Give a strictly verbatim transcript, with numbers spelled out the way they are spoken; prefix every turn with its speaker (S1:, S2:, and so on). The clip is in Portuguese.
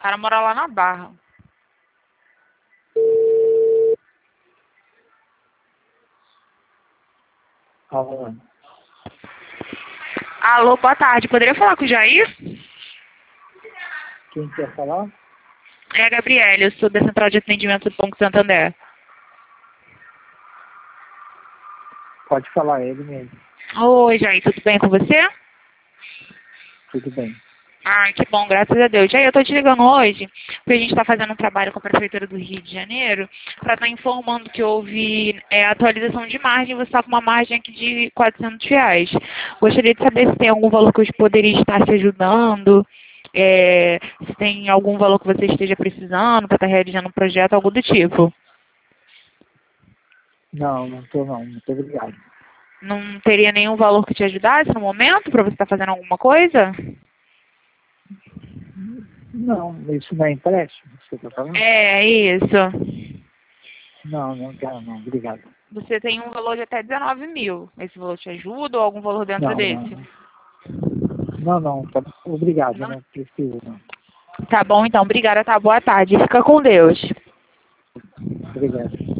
S1: cara mora lá na Barra.
S2: Alô,
S1: Alô, boa tarde. Poderia falar com o Jair?
S2: quem quer falar?
S1: É a Gabriela, eu sou da Central de Atendimento do Banco Santander.
S2: Pode falar, é ele mesmo.
S1: Oi, Jair, tudo bem com você?
S2: Tudo bem.
S1: Ah, que bom, graças a Deus. Jair, eu tô te ligando hoje, porque a gente está fazendo um trabalho com a Prefeitura do Rio de Janeiro para estar informando que houve é, atualização de margem. Você está com uma margem aqui de quatrocentos reais. Gostaria de saber se tem algum valor que eu poderia estar te ajudando, é, se tem algum valor que você esteja precisando para estar realizando um projeto, algo do tipo.
S2: Não, não estou não. Muito obrigado.
S1: Não teria nenhum valor que te ajudasse no momento para você estar fazendo alguma coisa?
S2: Não, isso não é empréstimo, você está falando?
S1: É, isso.
S2: Não, não quero não. Obrigado.
S1: Você tem um valor de até dezenove mil. Esse valor te ajuda ou algum valor dentro
S2: Não, não,
S1: desse?
S2: não. Não, não. Tá, obrigado,
S1: Não?
S2: não preciso não.
S1: Tá bom, então. Obrigada, tá? Boa tarde. Fica com Deus.
S2: Obrigado.